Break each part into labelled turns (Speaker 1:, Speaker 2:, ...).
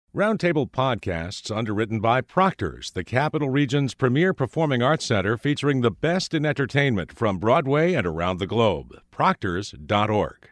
Speaker 1: Roundtable Podcasts, underwritten by Proctor's, the Capital Region's premier performing arts center featuring the best in entertainment from Broadway and around the globe. Proctors.org.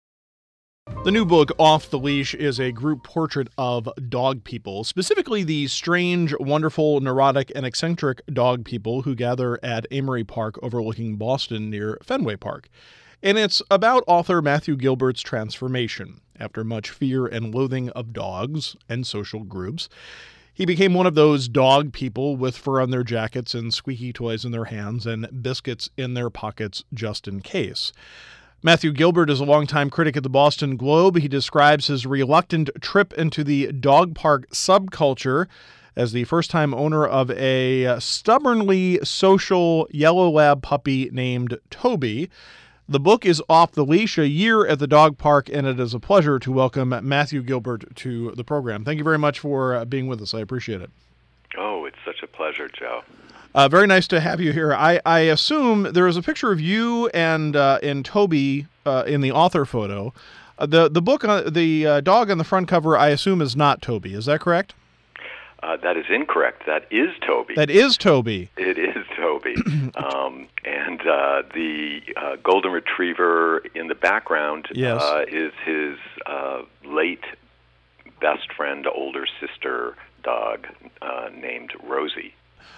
Speaker 2: The new book, Off the Leash, is a group portrait of dog people, specifically the strange, wonderful, neurotic, and eccentric dog people who gather at Amory Park overlooking Boston near Fenway Park. And it's about author Matthew Gilbert's transformation. After much fear and loathing of dogs and social groups, he became one of those dog people with fur on their jackets and squeaky toys in their hands and biscuits in their pockets just in case. Matthew Gilbert is a longtime critic at the Boston Globe. He describes his reluctant trip into the dog park subculture as the first-time owner of a stubbornly social yellow lab puppy named Toby. The book is Off the Leash, a year at the dog park, and it is a pleasure to welcome Matthew Gilbert to the program. Thank you very much for being with us. I appreciate it.
Speaker 3: Oh, it's such a pleasure, Joe.
Speaker 2: Very nice to have you here. I assume there is a picture of you and Toby in the author photo. The book, the dog on the front cover, I assume is not Toby. Is that correct?
Speaker 3: That is incorrect. That is Toby.
Speaker 2: That is Toby.
Speaker 3: It is Toby. And the golden retriever in the background is his late best friend, older sister dog named Rosie.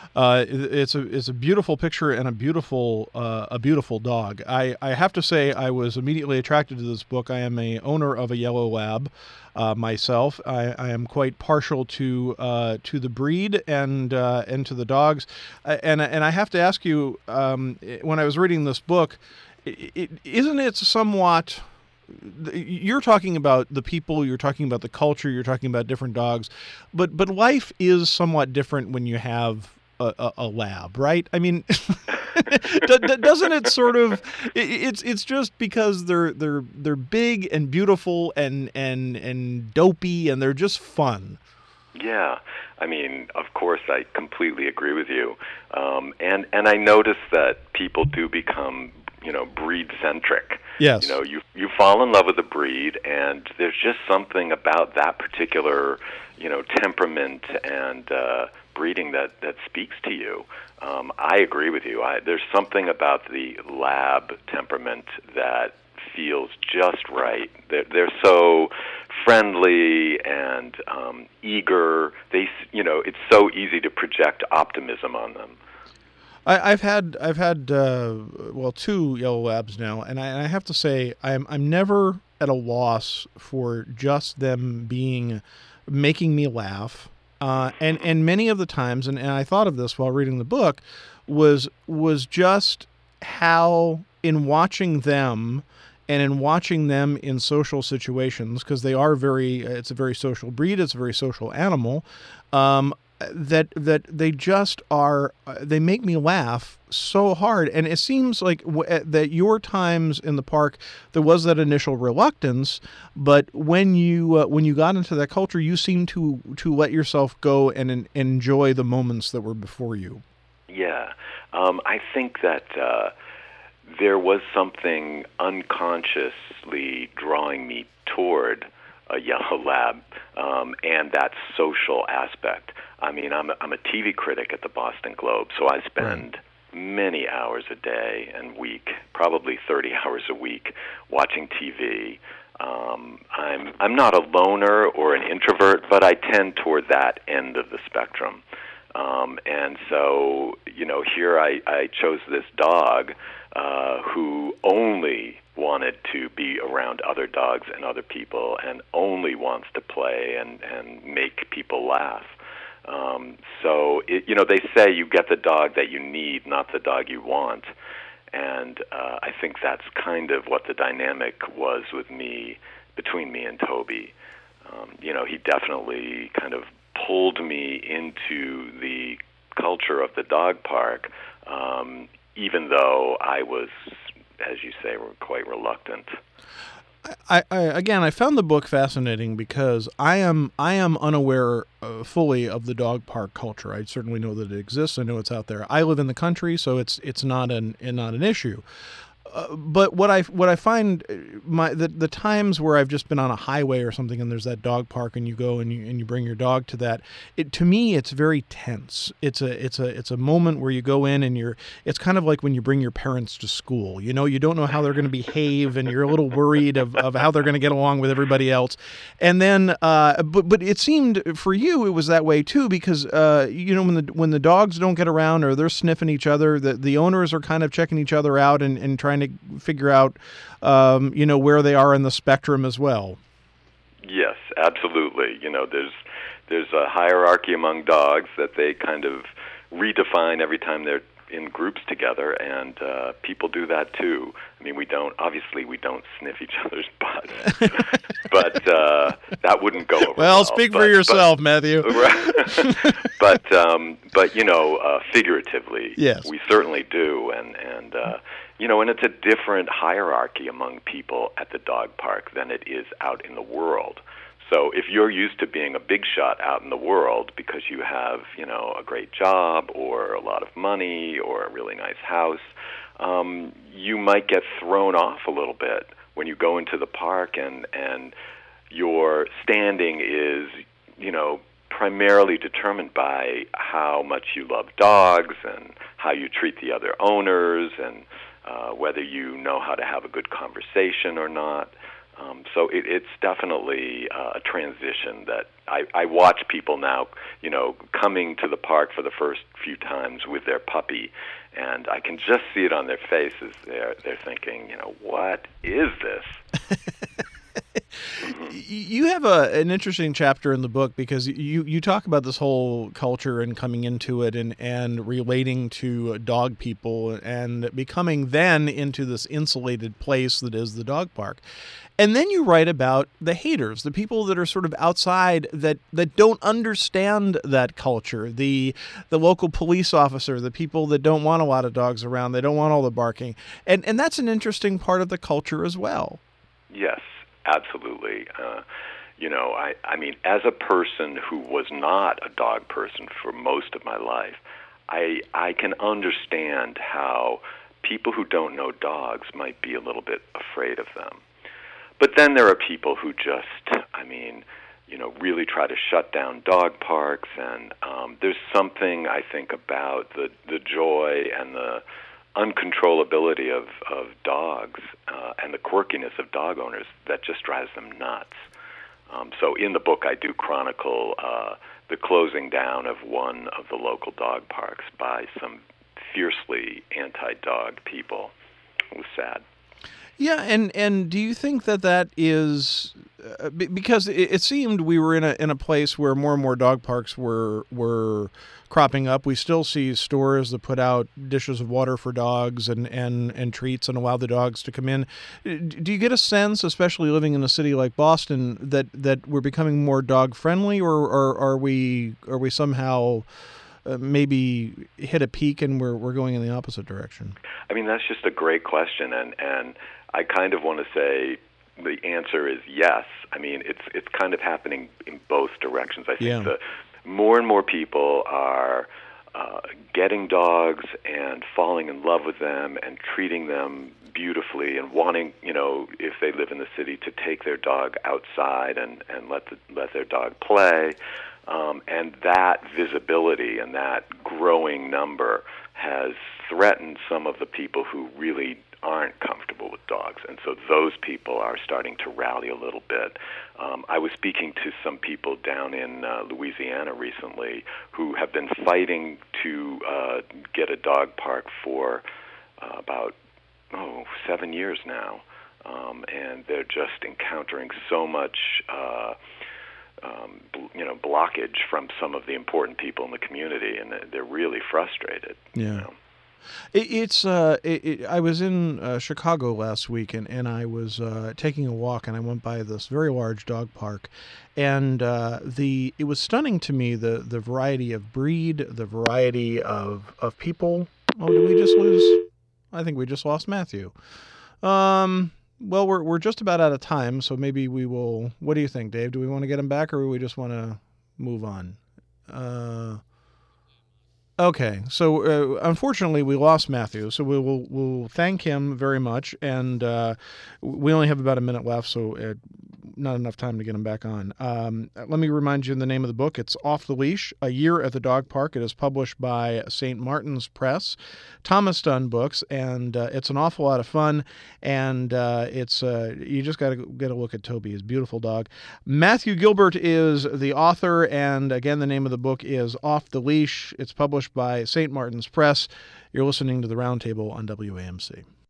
Speaker 2: It's a beautiful picture and a beautiful dog. I have to say I was immediately attracted to this book. I am a owner of a yellow lab myself. I am quite partial to the breed and to the dogs. And I have to ask you, when I was reading this book, isn't it somewhat? You're talking about the people, you're talking about the culture, you're talking about different dogs, but life is somewhat different when you have a lab, right? I mean, doesn't it sort of? It's just because they're big and beautiful and dopey and they're just fun.
Speaker 3: Yeah, I mean, of course, I completely agree with you, and I notice that people do become, breed centric.
Speaker 2: Yes.
Speaker 3: You fall in love with a breed, and there's just something about that particular, temperament and breeding that speaks to you. I agree with you. There's something about the lab temperament that feels just right. They're so friendly and eager. It's so easy to project optimism on them.
Speaker 2: I've had two yellow labs now, and I have to say I'm never at a loss for just them making me laugh. And many of the times, and I thought of this while reading the book, was just how in watching them and in watching them in social situations, because it's a very social breed, it's a very social animal, that they just are, they make me laugh so hard. And it seems like that your times in the park, there was that initial reluctance, but when you got into that culture, you seemed to let yourself go and enjoy the moments that were before you.
Speaker 3: Yeah. I think that there was something unconsciously drawing me toward a yellow lab and that social aspect. I mean, I'm a TV critic at the Boston Globe, so I spend many hours a day and week, probably 30 hours a week, watching TV. I'm not a loner or an introvert, but I tend toward that end of the spectrum. And so, here I chose this dog who only wanted to be around other dogs and other people and only wants to play and make people laugh. They say you get the dog that you need, not the dog you want. And I think that's kind of what the dynamic was between me and Toby. He definitely kind of pulled me into the culture of the dog park, even though I was, as you say, quite reluctant.
Speaker 2: I found the book fascinating because I am unaware fully of the dog park culture. I certainly know that it exists. I know it's out there. I live in the country, so it's not an issue. But what I find the times where I've just been on a highway or something and there's that dog park and you go and you bring your dog to that, to me it's very tense. It's a moment where you go in and it's kind of like when you bring your parents to school. You don't know how they're going to behave and you're a little worried of how they're going to get along with everybody else. And then but it seemed for you it was that way too, because when the dogs don't get around or they're sniffing each other, the owners are kind of checking each other out and trying to figure out, where they are in the spectrum as well.
Speaker 3: Yes, absolutely. There's a hierarchy among dogs that they kind of redefine every time they're in groups together, and people do that too. I mean, we don't sniff each other's butts, but that wouldn't go over well.
Speaker 2: Speak for yourself, Matthew.
Speaker 3: But figuratively,
Speaker 2: yes,
Speaker 3: we certainly do, and it's a different hierarchy among people at the dog park than it is out in the world. So if you're used to being a big shot out in the world because you have, a great job or a lot of money or a really nice house, you might get thrown off a little bit when you go into the park and your standing is, primarily determined by how much you love dogs and how you treat the other owners and whether you know how to have a good conversation or not. So it's definitely a transition that I watch people now, coming to the park for the first few times with their puppy, and I can just see it on their faces. They're thinking, what is this?
Speaker 2: You have an interesting chapter in the book because you talk about this whole culture and coming into it and relating to dog people and becoming then into this insulated place that is the dog park. And then you write about the haters, the people that are sort of outside that don't understand that culture, the local police officer, the people that don't want a lot of dogs around, they don't want all the barking. And that's an interesting part of the culture as well.
Speaker 3: Yes. Absolutely. I mean, as a person who was not a dog person for most of my life, I can understand how people who don't know dogs might be a little bit afraid of them. But then there are people who just, really try to shut down dog parks, and there's something, I think, about the joy and the uncontrollability of dogs and the quirkiness of dog owners that just drives them nuts. So in the book, I do chronicle the closing down of one of the local dog parks by some fiercely anti-dog people. It was sad.
Speaker 2: Yeah, and do you think that is because it seemed we were in a place where more and more dog parks were cropping up. We still see stores that put out dishes of water for dogs and treats and allow the dogs to come in. Do you get a sense, especially living in a city like Boston, that we're becoming more dog friendly, or are we somehow maybe hit a peak and we're going in the opposite direction?
Speaker 3: I mean, that's just a great question, and I kind of want to say the answer is yes. I mean, it's kind of happening in both directions. I think that more and more people are getting dogs and falling in love with them and treating them beautifully and wanting, if they live in the city, to take their dog outside and let their dog play. And that visibility and that growing number has threatened some of the people who really aren't comfortable with dogs. And so those people are starting to rally a little bit. I was speaking to some people down in Louisiana recently who have been fighting to get a dog park for about 7 years now. And they're just encountering so much blockage from some of the important people in the community, and they're really frustrated.
Speaker 2: Yeah. I was in Chicago last week, and I was taking a walk, and I went by this very large dog park, and it was stunning to me the variety of breed, the variety of people. Oh, did we just lose? I think we just lost Matthew. Well, we're just about out of time, so maybe we will. What do you think, Dave? Do we want to get him back, or do we just want to move on? Okay, so unfortunately we lost Matthew, so we'll thank him very much, and we only have about a minute left, so not enough time to get him back on. Let me remind you the name of the book. It's Off the Leash, A Year at the Dog Park. It is published by St. Martin's Press, Thomas Dunn Books, and it's an awful lot of fun, and it's you just got to get a look at Toby, his beautiful dog. Matthew Gilbert is the author, and again, the name of the book is Off the Leash. It's published by St. Martin's Press. You're listening to The Roundtable on WAMC.